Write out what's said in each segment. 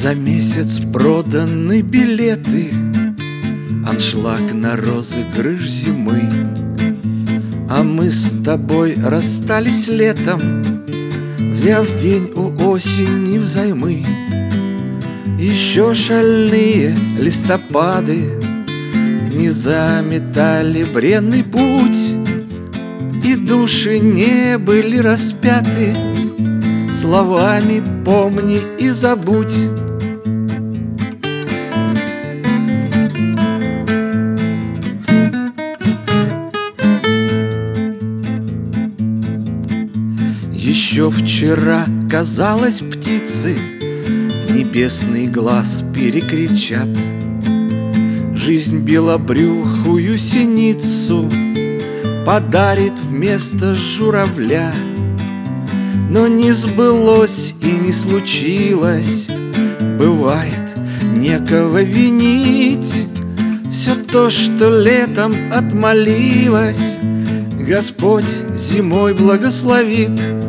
За месяц проданы билеты, аншлаг на розыгрыш зимы. А мы с тобой расстались летом, взяв день у осени взаймы. Еще шальные листопады не заметали бренный путь, и души не были распяты словами «помни и забудь». Еще вчера, казалось, птицы небесный глаз перекричат. Жизнь белобрюхую синицу подарит вместо журавля. Но не сбылось и не случилось, бывает, некого винить. Все то, что летом отмолилось, Господь зимой благословит.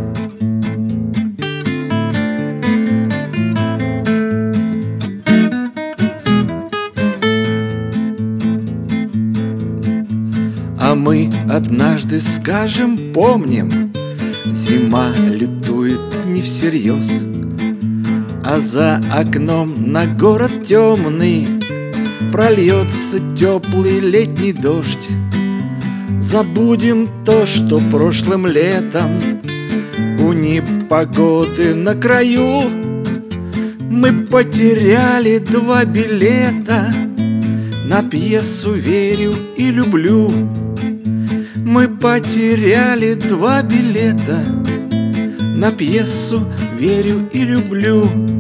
А мы однажды скажем, помним, зима лютует не всерьез, а за окном на город темный прольется теплый летний дождь. Забудем то, что прошлым летом у непогоды на краю мы потеряли 2 билета на пьесу «Верю и люблю». Мы потеряли 2 билета на пьесу «Верю и люблю».